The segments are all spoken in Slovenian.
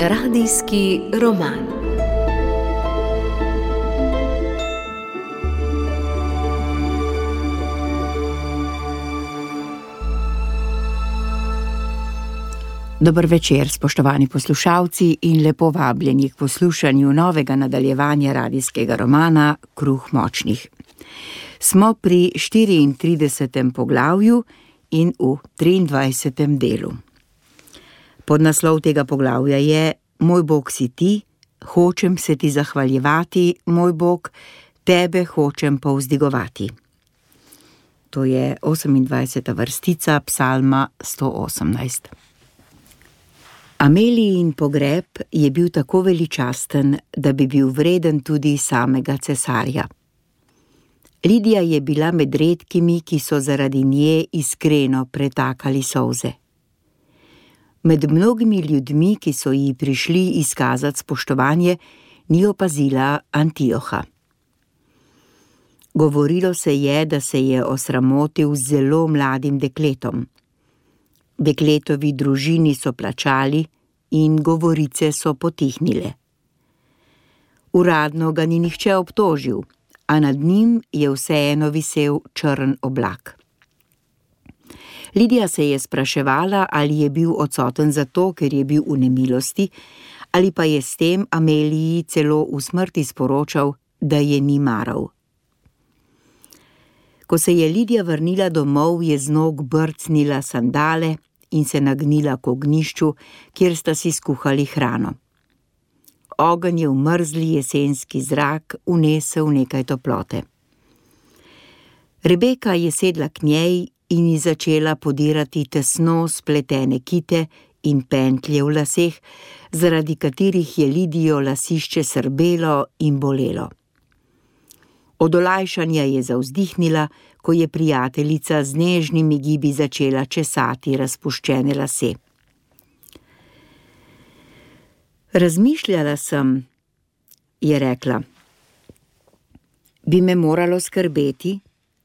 Radijski roman. Dober večer, spoštovani poslušalci, in lepo vabljeni k poslušanju novega nadaljevanja radijskega romana Kruh močnih. Smo pri 34. poglavju in v 23. delu. Podnaslov tega poglavja je: Moj Bog si ti, hočem se ti zahvaljevati, moj Bog, tebe hočem povzdigovati. To je 28. vrstica psalma 118. Amelijin pogreb je bil tako veličasten, da bi bil vreden tudi samega cesarja. Lidija je bila med redkimi, ki so zaradi nje iskreno pretakali solze. Med mnogimi ljudmi, ki so ji prišli izkazati spoštovanje, ni opazila Antioha. Govorilo se je, da se je osramotil z zelo mladim dekletom. Dekletovi družini so plačali in govorice so potihnile. Uradno ga ni nihče obtožil, a nad njim je vseeno visel črn oblak. Lidija se je spraševala, ali je bil odsoten zato, ker je bil v nemilosti, ali pa je s tem Ameliji celo v smrti sporočal, da je ni maral. Ko se je Lidija vrnila domov, je z nog brcnila sandale in se nagnila k ognjišču, kjer sta si skuhali hrano. Ogenj je v mrzli jesenski zrak vnesel nekaj toplote. Rebeka je sedla k njej in ji začela podirati tesno spletene kite in pentlje v laseh, zaradi katerih je Lidijo lasišče srbelo in bolelo. Od olajšanja je zavzdihnila, ko je prijateljica z nežnimi gibi začela česati razpuščene lase. Razmišljala sem, je rekla. Bi me moralo skrbeti?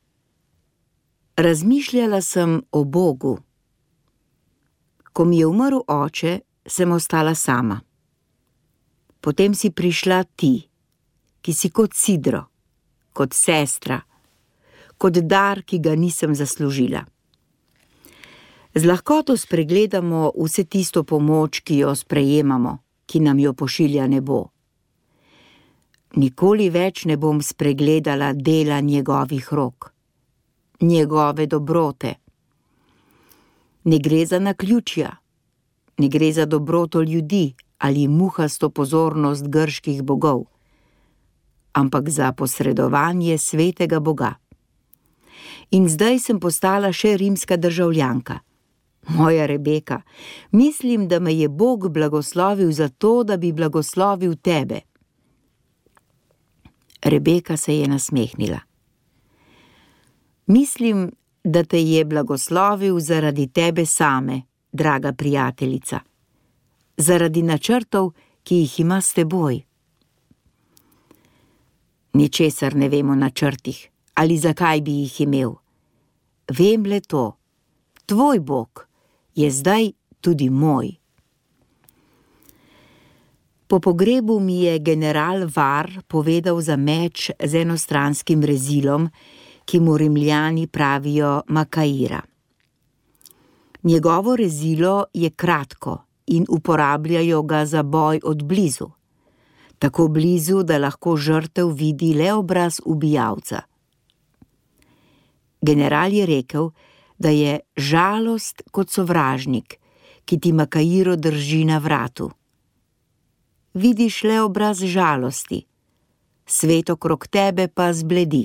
Razmišljala sem o Bogu. Ko mi je umrl oče, sem ostala sama. Potem si prišla ti, ki si kot sidro, kot sestra, kot dar, ki ga nisem zaslužila. Z lahkoto spregledamo vse tisto pomoč, ki jo sprejemamo, ki nam jo pošilja nebo. Nikoli več ne bom spregledala dela njegovih rok, njegove dobrote. Ne gre za naključja, ne gre za dobroto ljudi ali muhasto pozornost grških bogov, ampak za posredovanje svetega Boga. In zdaj sem postala še rimska državljanka. Moja Rebeka, mislim, da me je Bog blagoslovil za to, da bi blagoslovil tebe. Rebeka se je nasmehnila. Mislim, da te je blagoslovil zaradi tebe same, draga prijateljica, zaradi načrtov, ki jih ima s teboj. Ničesar ne vem o načrtih, ali zakaj bi jih imel. Vem le to, tvoj Bog je zdaj tudi moj. Po pogrebu mi je general Var povedal za meč z enostranskim rezilom, ki mu Rimljani pravijo Makaira. Njegovo rezilo je kratko in uporabljajo ga za boj od blizu. Tako blizu, da lahko žrtev vidi le obraz ubijalca. General je rekel, da je žalost kot sovražnik, ki ti Makairo drži na vratu. Vidiš le obraz žalosti, svet okrog tebe pa zbledi.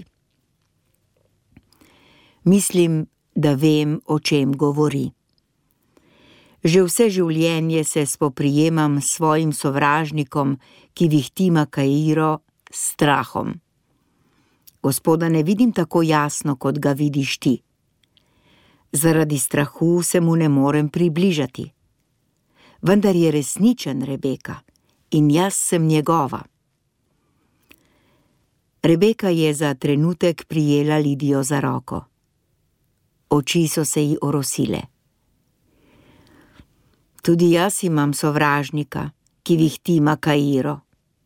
Mislim, da vem, o čem govori. Že vse življenje se spoprijemam s svojim sovražnikom, ki vihti Makairo, s strahom. Gospoda ne vidim tako jasno, kot ga vidiš ti. Zaradi strahu se mu ne morem približati. Vendar je resničen, Rebeka, in jaz sem njegova. Rebeka je za trenutek prijela Lidijo za roko. Oči so se ji orosile. Tudi jaz imam sovražnika ki vihti Makairo.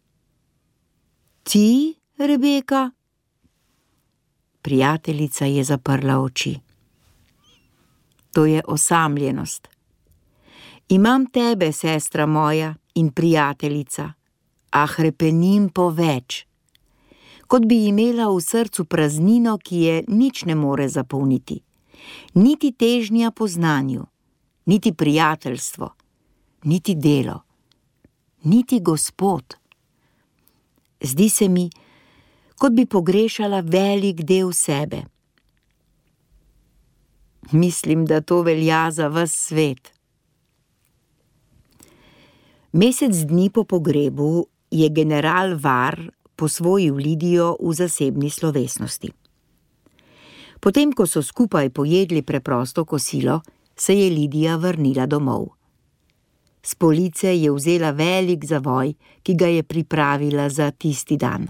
Ti, Rebeka? Prijateljica je zaprla oči. To je osamljenost. Imam tebe, sestra moja in prijateljica, a hrepenim po več. Kot bi imela v srcu praznino, ki je nič ne more zapolniti. Niti težnja po znanju, niti prijateljstvo, niti delo, niti Gospod. Zdi se mi, kot bi pogrešala velik del sebe. Mislim, da to velja za ves svet. Mesec dni po pogrebu je general Var posvojil Lidijo v zasebni slovesnosti. Potem, ko so skupaj pojedli preprosto kosilo, se je Lidija vrnila domov. S police je vzela velik zavoj, ki ga je pripravila za tisti dan.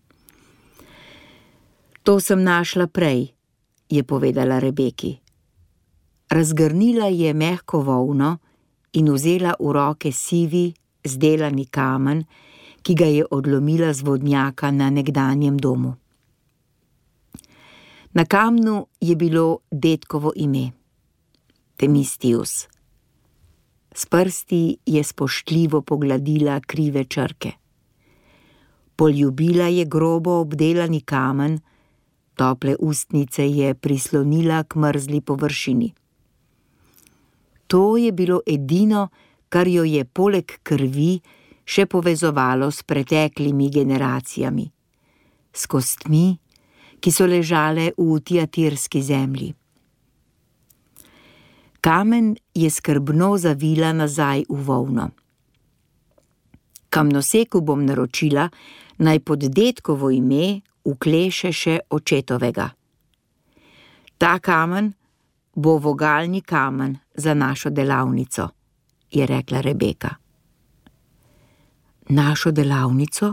To sem našla prej, je povedala Rebeki. Razgrnila je mehko volno in vzela v roke sivi, zdelani kamen, ki ga je odlomila z vodnjaka na nekdanjem domu. Na kamnu je bilo dedkovo ime, Temistius. S prsti je spoštljivo pogladila krive črke. Poljubila je grobo obdelani kamen, tople ustnice je prislonila k mrzli površini. To je bilo edino, kar jo je poleg krvi še povezovalo s preteklimi generacijami, s kostmi, ki so ležale v tiatirski zemlji. Kamen je skrbno zavila nazaj v volno. Kamnoseku bom naročila, naj pod dedkovo ime ukleše še očetovega. Ta kamen bo vogalni kamen za našo delavnico, je rekla Rebeka. Našo delavnico?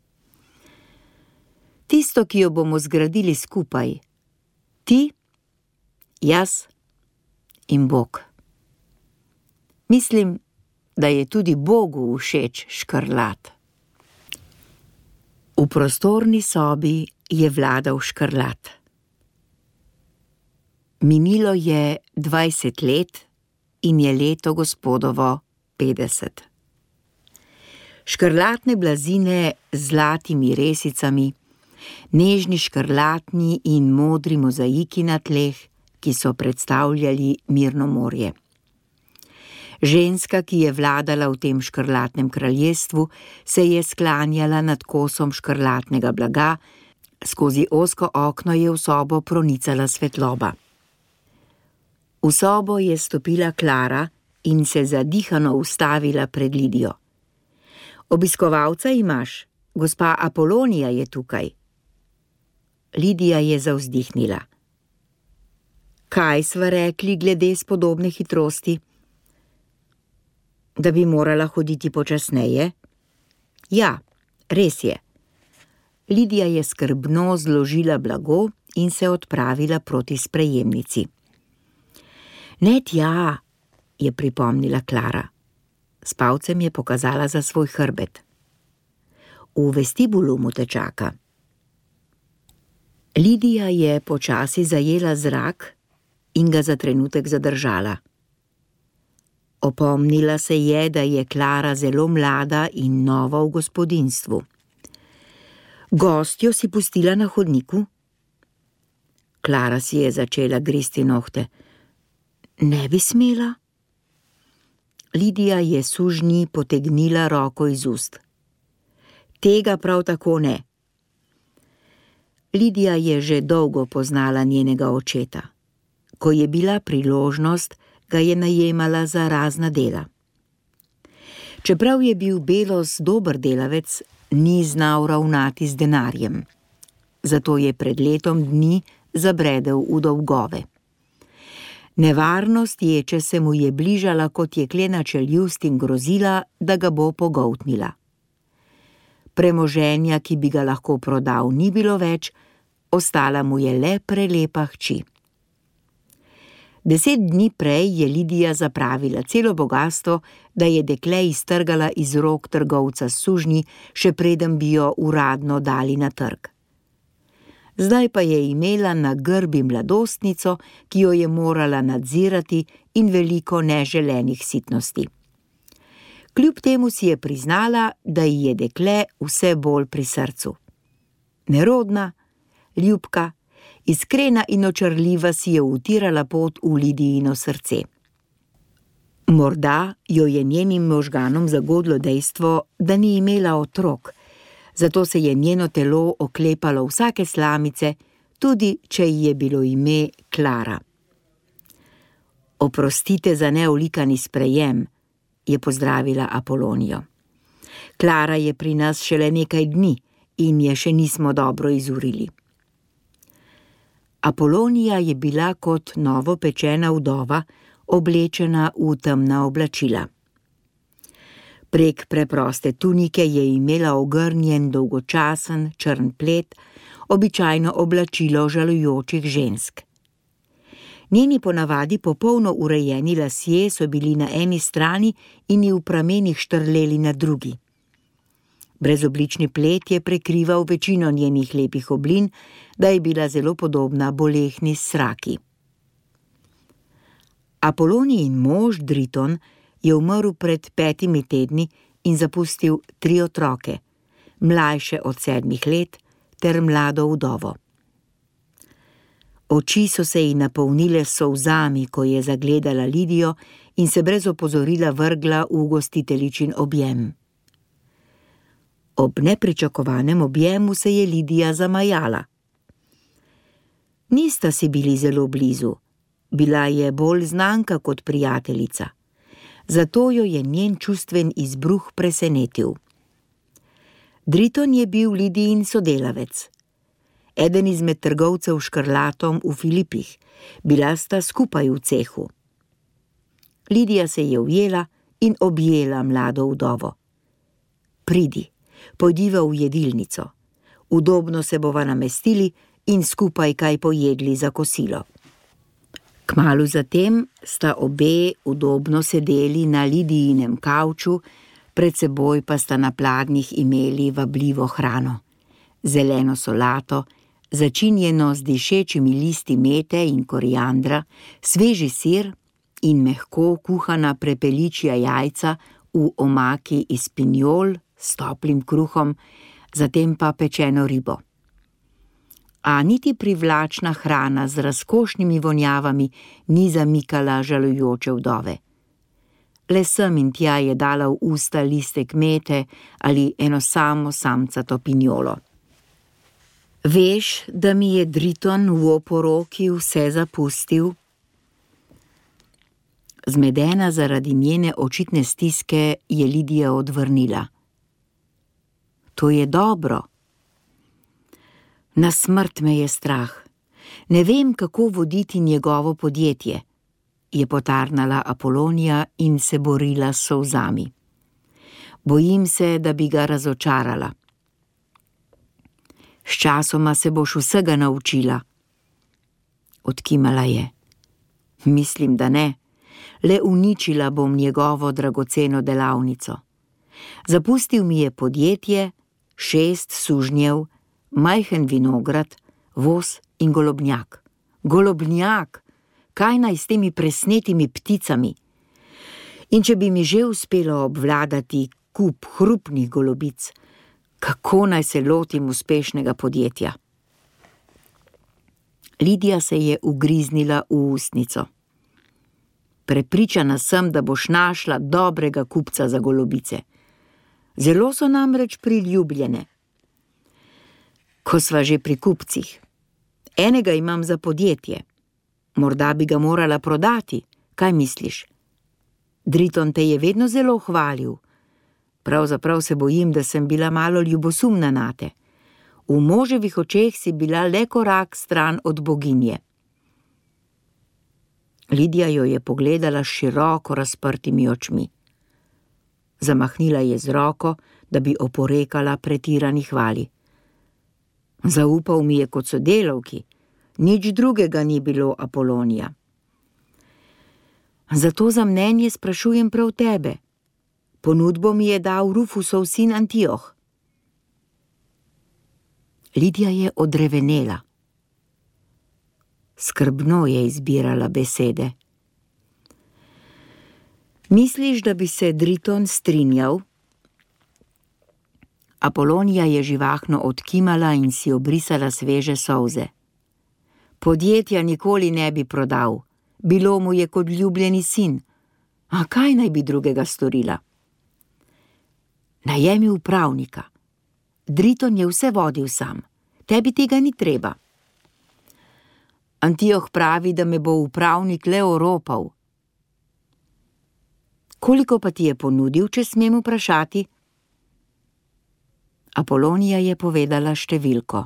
Tisto, ki jo bomo zgradili skupaj. Ti, jaz in Bog. Mislim, da je tudi Bogu všeč škrlat. V prostorni sobi je vladal škrlat. Minilo je 20 let in je leto Gospodovo 50. Škrlatne blazine z zlatimi resicami, nežni škrlatni in modri mozaiki na tleh, ki so predstavljali mirno morje. Ženska, ki je vladala v tem škrlatnem kraljestvu, se je sklanjala nad kosom škrlatnega blaga, skozi ozko okno je v sobo pronicala svetloba. V sobo je stopila Klara in se zadihano ustavila pred Lidijo. Obiskovalca imaš, gospa Apolonija je tukaj. Lidija je zavzdihnila. Kaj sva rekli glede spodobne hitrosti? Da bi morala hoditi počasneje? Ja, res je. Lidija je skrbno zložila blago in se odpravila proti sprejemnici. Ne tja, je pripomnila Klara. S palcem je pokazala za svoj hrbet. V vestibulu mu te čaka. Lidija je počasi zajela zrak in ga za trenutek zadržala. Opomnila se je, da je Klara zelo mlada in nova v gospodinjstvu. Gostjo si pustila na hodniku? Klara si je začela gristi nohte. Ne bi smela? Lidija je sužnji potegnila roko iz ust. Tega prav tako ne. Lidija je že dolgo poznala njenega očeta. Ko je bila priložnost, ga je najemala za razna dela. Čeprav je bil Belos dober delavec, ni znal ravnati z denarjem. Zato je pred letom dni zabredel v dolgove. Nevarnost ječe se mu je bližala kot jeklena čeljust in grozila, da ga bo pogoltnila. Premoženja, ki bi ga lahko prodal, ni bilo več, ostala mu je le prelepa hči. 10 dni prej je Lidija zapravila celo bogastvo, da je dekle iztrgala iz rok trgovca s sužnji, še preden bi jo uradno dali na trg. Zdaj pa je imela na grbi mladostnico, ki jo je morala nadzirati, in veliko neželenih sitnosti. Kljub temu si je priznala, da ji je dekle vse bolj pri srcu. Nerodna, ljubka, iskrena in očarljiva si je utirala pot v Lidijino srce. Morda jo je njenim možganom zagodlo dejstvo, da ni imela otrok, zato se je njeno telo oklepalo vsake slamice, tudi če ji je bilo ime Klara. Oprostite za neolikani sprejem, je pozdravila Apolonijo. Klara je pri nas šele nekaj dni in je še nismo dobro izurili. Apolonija je bila kot novopečena vdova, oblečena v temna oblačila. Prek preproste tunike je imela ogrnjen dolgočasen črn plet, običajno oblačilo žalujočih žensk. Njeni ponavadi popolno urejeni lasje so bili na eni strani in ji v pramenih štrleli na drugi. Brezoblični plet je prekrival večino njenih lepih oblin, da je bila zelo podobna bolehni sraki. Apolonijin mož Driton je umrl pred 5 tedni in zapustil 3 otroke, mlajše od 7 let ter mlado vdovo. Oči so se ji napolnile s solzami, ko je zagledala Lidijo in se brez opozorila vrgla v gostiteljičin objem. Ob nepričakovanem objemu se je Lidija zamajala. Nista si bili zelo blizu, bila je bolj znanka kot prijateljica. Zato jo je njen čustven izbruh presenetil. Driton je bil Lidijin sodelavec. Eden izmed trgovcev s škrlatom v Filipih, bila sta skupaj v cehu. Lidija se je ujela in objela mlado vdovo. Pridi, pojdiva v jedilnico. Udobno se bova namestili in skupaj kaj pojedli za kosilo. Kmalu zatem sta obe udobno sedeli na Lidijinem kavču, pred seboj pa sta na pladnjih imeli vabljivo hrano. Zeleno solato, začinjeno z dišečimi listi mete in koriandra, sveži sir in mehko kuhana prepeličja jajca v omaki iz pinjol s toplim kruhom, zatem pa pečeno ribo. A niti privlačna hrana z razkošnimi vonjavami ni zamikala žalujoče vdove. Le sem in tja je dala v usta listek mete ali eno samo samcato pinjolo. Veš, da mi je Driton v oporoki vse zapustil? Zmedena zaradi njene očitne stiske je Lidija odvrnila. To je dobro. Na smrt me je strah. Ne vem, kako voditi njegovo podjetje, je potarnala Apolonija in se borila s solzami. Bojim se, da bi ga razočarala. Sčasoma se boš vsega naučila. Odkimala je. Mislim, da ne. Le uničila bom njegovo dragoceno delavnico. Zapustil mi je podjetje, 6 sužnjev, majhen vinograd, voz in golobnjak. Golobnjak! Kaj naj s temi presnetimi pticami? In če bi mi že uspelo obvladati kup hrupnih golobic, kako naj se lotim uspešnega podjetja? Lidija se je ugriznila v ustnico. Prepričana sem, da boš našla dobrega kupca za golobice. Zelo so namreč priljubljene. Ko sva že pri kupcih. Enega imam za podjetje. Morda bi ga morala prodati, kaj misliš? Driton te je vedno zelo hvalil. Pravzaprav se bojim, da sem bila malo ljubosumna nate. V moževih očeh si bila le korak stran od boginje. Lidija jo je pogledala s široko razprtimi očmi. Zamahnila je z roko, da bi oporekala pretirani hvali. Zaupal mi je kot sodelavki, nič drugega ni bilo, Apolonija. Zato za mnenje sprašujem prav tebe. Ponudbo mi je dal Rufusov sin Antioh. Lidija je odrevenela. Skrbno je izbirala besede. Misliš, da bi se Driton strinjal? Apolonija je živahno odkimala in si obrisala sveže solze. Podjetja nikoli ne bi prodal. Bilo mu je kot ljubljeni sin. A kaj naj bi drugega storila? Najemi upravnika. Driton je vse vodil sam. Tebi tega ni treba. Antioh pravi, da me bo upravnik le oropal. Koliko pa ti je ponudil, če smem vprašati? Apolonija je povedala številko.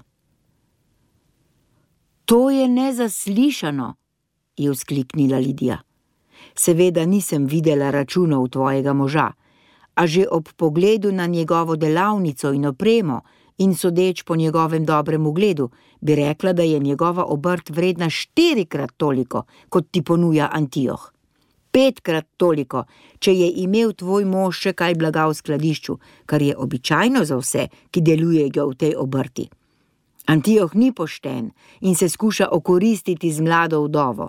To je nezaslišano, je vzkliknila Lidija. Seveda nisem videla računov tvojega moža, a že ob pogledu na njegovo delavnico in opremo in sodeč po njegovem dobrem ugledu, bi rekla, da je njegova obrt vredna 4-krat toliko, kot ti ponuja Antioh. 5-krat toliko, če je imel tvoj mož še kaj blaga v skladišču, kar je običajno za vse, ki delujejo v tej obrti. Antioh ni pošten in se skuša okoristiti z mlado vdovo.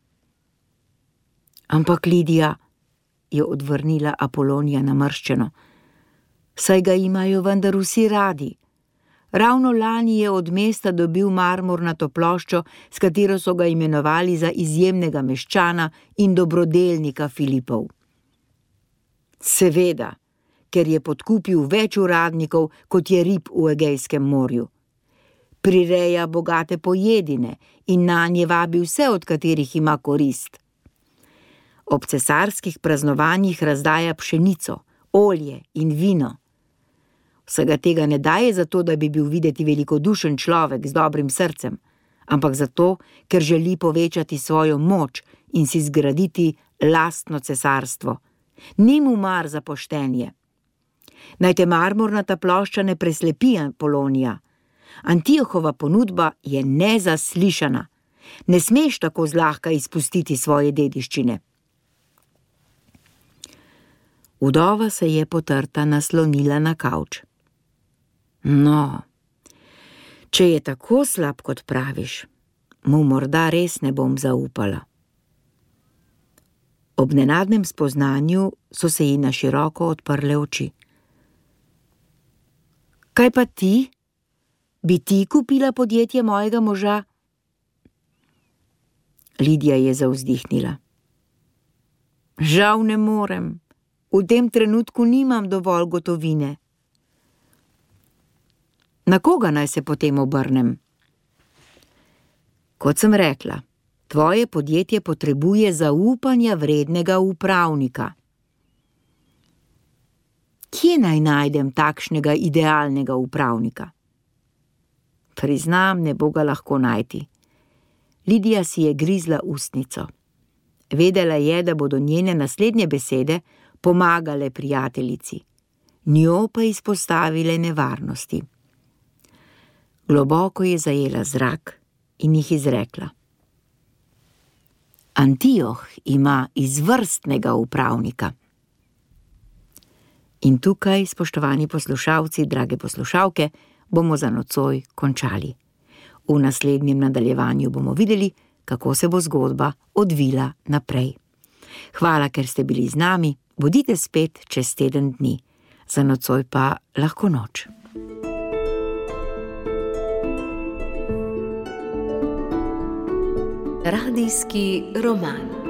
Ampak Lidija, je odvrnila Apolonija namrščeno, saj ga imajo vendar vsi radi. Ravno lani je od mesta dobil marmornato ploščo, s katero so ga imenovali za izjemnega meščana in dobrodelnika Filipov. Seveda, ker je podkupil več uradnikov, kot je rib v Egejskem morju. Prireja bogate pojedine in nanje vabi vse, od katerih ima korist. Ob cesarskih praznovanjih razdaja pšenico, olje in vino. Vsega tega ne daje zato, da bi bil videti velikodušen človek z dobrim srcem, ampak zato, ker želi povečati svojo moč in si zgraditi lastno cesarstvo. Ni mu mar za poštenje. Naj te marmornata plošča ne preslepi, Apolonija. Antiohova ponudba je nezaslišana. Ne smeš tako zlahka izpustiti svoje dediščine. Vdova se je potrta naslonila na kavč. No, če je tako slab, kot praviš, mu morda res ne bom zaupala. Ob nenadnem spoznanju so se ji na široko odprle oči. Kaj pa ti? Bi ti kupila podjetje mojega moža? Lidija je zavzdihnila. Žal ne morem. V tem trenutku nimam dovolj gotovine. Na koga naj se potem obrnem? Kot sem rekla, tvoje podjetje potrebuje zaupanja vrednega upravnika. Kje naj najdem takšnega idealnega upravnika? Priznam, ne bo ga lahko najti. Lidija si je grizla ustnico. Vedela je, da bodo njene naslednje besede pomagale prijateljici, njo pa izpostavile nevarnosti. Globoko je zajela zrak in jih izrekla. Antioh ima izvrstnega upravnika. In tukaj, spoštovani poslušalci, drage poslušalke, bomo za nocoj končali. V naslednjem nadaljevanju bomo videli, kako se bo zgodba odvila naprej. Hvala, ker ste bili z nami. Bodite spet čez teden dni. Za nocoj pa lahko noč. Radijski roman.